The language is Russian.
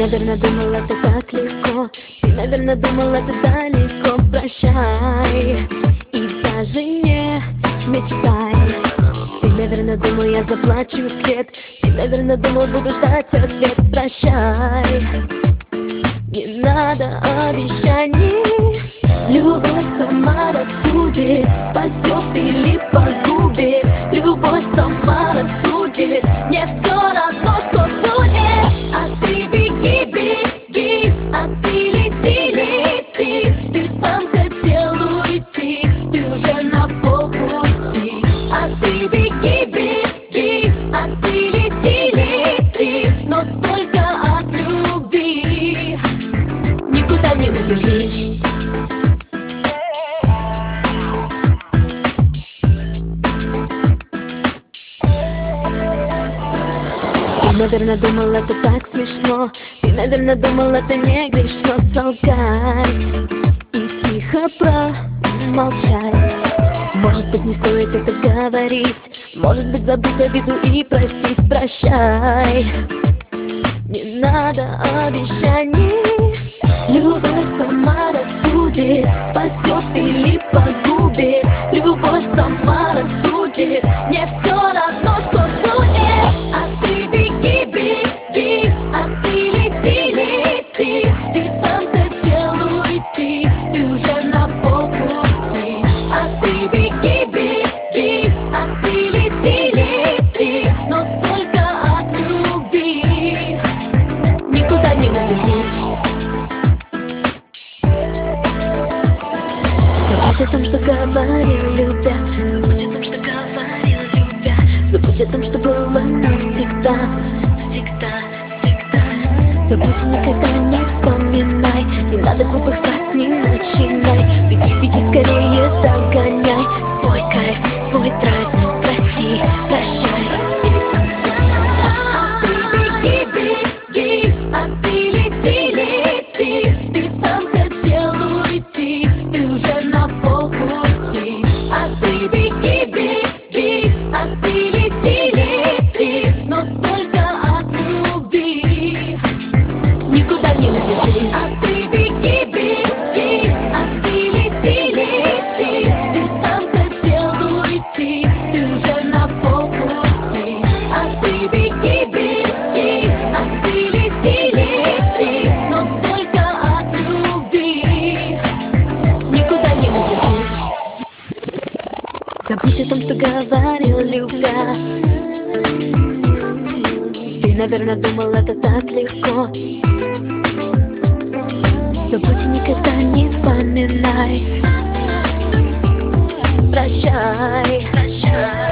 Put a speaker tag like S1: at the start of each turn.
S1: наверное, думал, это так легко. Ты, наверное, думал, это далеко. Прощай и даже не мечтай. Ты, наверное, думал, я заплачу вслед. Ты, наверное, думал, буду ждать ответ. Прощай, не надо обещаний. Любовь сама рассудит, спасет или погубит. Любовь сама рассудит, мне все равно, что будет. А ты беги, беги, а ты лети, лети. Ты сам хотел уйти, ты уже на полпути. А ты беги, беги, а ты лети, лети. Но только от любви никуда не убежишь. Ты, наверное, думал, это так смешно. Ты, наверное, думал, это не грешно солгать и тихо промолчать. Может быть, не стоит это говорить. Может быть, забыть обиду и простить. Прощай, не надо обещаний. Любовь сама рассудит, спасет или погубит. Любовь сама рассудит, мне все равно, что будет. А ты беги, беги, а ты лети, лети. Ты сам хотел уйти, ты уже на полпути. А ты беги, беги, а ты лети, лети. Но только от любви никуда не убежишь. Забудь о том, что говорил, любя. Забудь о том, что говорил, любя. Забудь о том, что было навсегда. Всегда, всегда. Забудь и никогда не вспоминай. Не надо глупых фраз, не начинай. Беги, беги, скорее догоняй свой кайф, свой драйв. Прости, прощай. А ты беги, беги, а ты лети, лети. Ты сам хотел уйти, ты уже на полпути. А ты беги, беги, а ты лети, лети. Но только от любви никуда не убежишь. А ты беги, беги, а ты лети, лети. Ты сам хотел уйти, ты уже на полпути. А ты беги, беги, а ты лети, лети. Но только от любви никуда не убежишь. Забудь о том, что говорил, любя. Ты, наверное, думал, это так легко. Забудь и никогда не вспоминай. Прощай, прощай.